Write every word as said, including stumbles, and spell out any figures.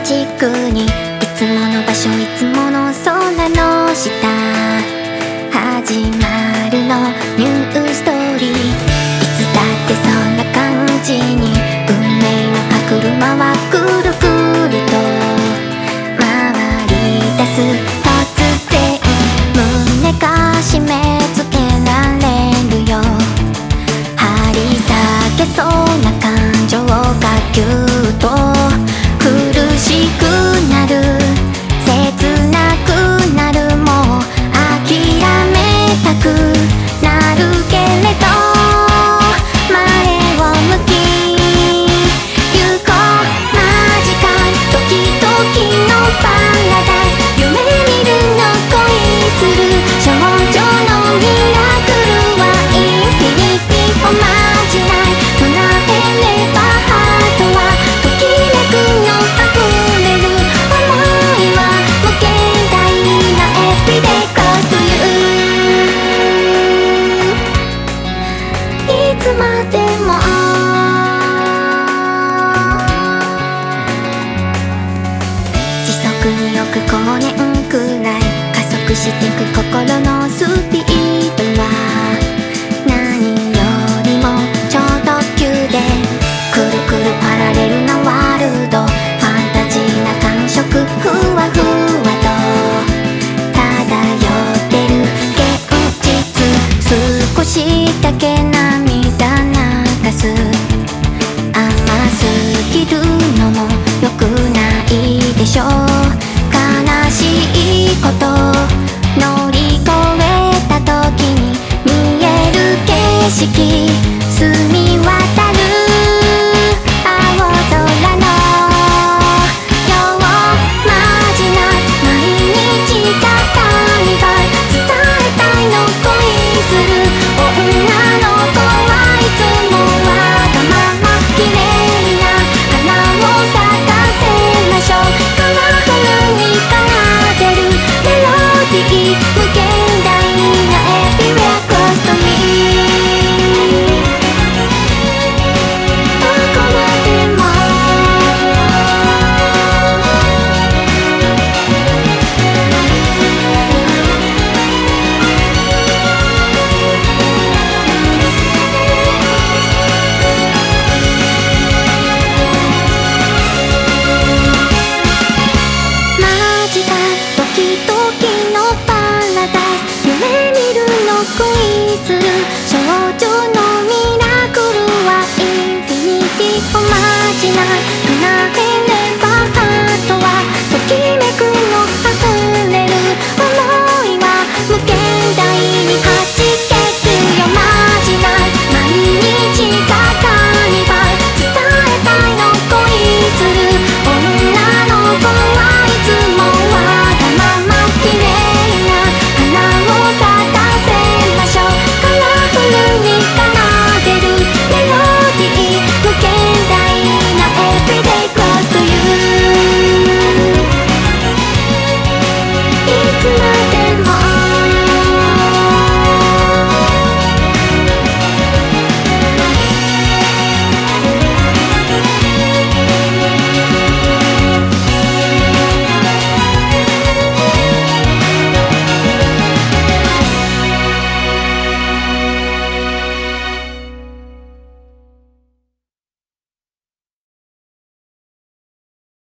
じくにいつもの場所いつもの空の下始まるのニューストーリー。いつだってそんな感じに運命の歯車はくるくると回り出す。突然胸が締め付けられるよ。張り裂けそうな感情がぎゅっと苦しくなる切なくなる。もう諦めたくなるけれど前を向き行こう。マジカルドキドキのパラダイス。夢見るの恋する少女のミラクルはインフィニティおまじない。唱えればハートはときめくの溢れる。想いは無限大なエビデカスといういつまでも時速に億光年くらい加速してく心のスピードは何よりも超特急でくるくるパラレルなワールド。ファンタジーな感触ふわふわと漂ってる現実。少しだけ涙流す。甘すぎるのも良くないでしょう。悲しいこと乗り越えた時に見える景色澄み渡る青空のようまじない毎日が大概伝えたいの恋する女の子はいつもわがまま綺麗な花を咲かせましょう。カラフルに奏でるメロディー無限大なエビレクロストミー。どこまでもマジカルドキドキのパラダイス。夢見るの恋する少女のミラクルはインフィニティおまじない。唱え